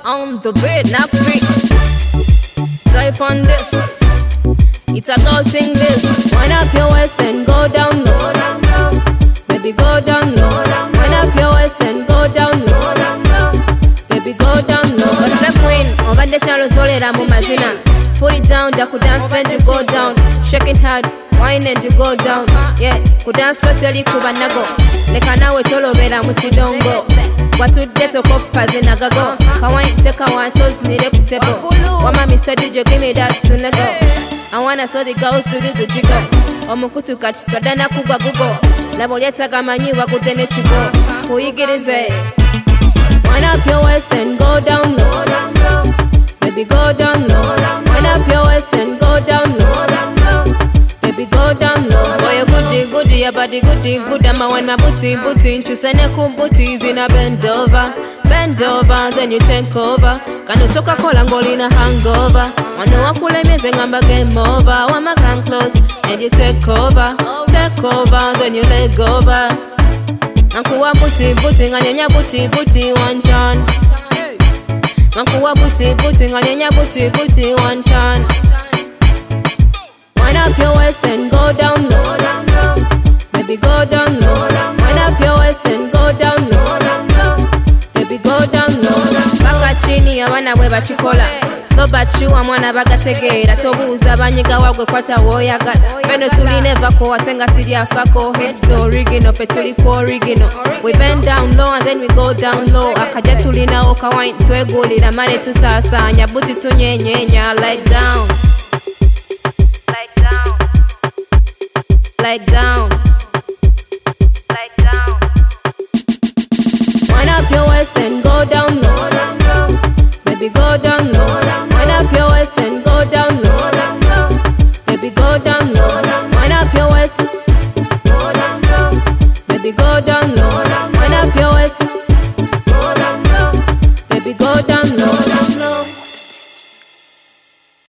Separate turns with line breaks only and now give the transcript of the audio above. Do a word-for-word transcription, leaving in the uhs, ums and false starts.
On the beat, not free. Type on this. It's a gold thing this. Wind up your waist and go down low. Baby, go down low. Wind up your waist and go down low. Baby, go down low. What's the queen? Over the shallow solid, I'm mazina. Put it down, da could dance, bend you go down. Shake it hard, wine and you go down. Yeah, could dance totally kuba nago. Leka nawe tolo bela muchidongo. Watudde tokopa zinagago. Kawaii teka wansos nire kutebo. Wama Mister D J give me that tunego. I wanna saw the girls to do the jiggle. Omukutu kati twadana kugwa gugo. Labo lyetaga manyi wagudde ne kigo. Kuyigirize. Wind up your waist and go down low. Baby, go down low. Wind up your waist and go down low. Baby, go down low. Boy, you goody, goody, your body goody, good. I'ma wind my booty, booty. Chusene kum booties in a bend over. Bend over, then you take over. Kanu toka kola ngolina hangover. Wano wakule mize ngamba game over. Wama come close, and you take over. Take over, then you leg over. Nankuwa booty, booty, nganyanya booty, booty, one turn. Nankuwa booty, booty, nganyanya booty, booty, one turn. Wind up your waist and go down low. Baby, go down low. Wind up your waist and go down low. Baby, go down low. Baka chini abana bwe bakikola. So but you amwana bagategeera tobuuza banyiga wagwe kwata woyagala. Beno tuline vako watenga siri afako. Hips original pe tuliko original. We bend down low and then we go down low. Akaja tulina okawaii twegulira mane tusasanya buti tunyenyenya like down. Like down. Like down. Like down. Wind up your waist and go down low. Baby, go down low. Wind up your waist and go down low. Baby, go down low. Wind up your waist.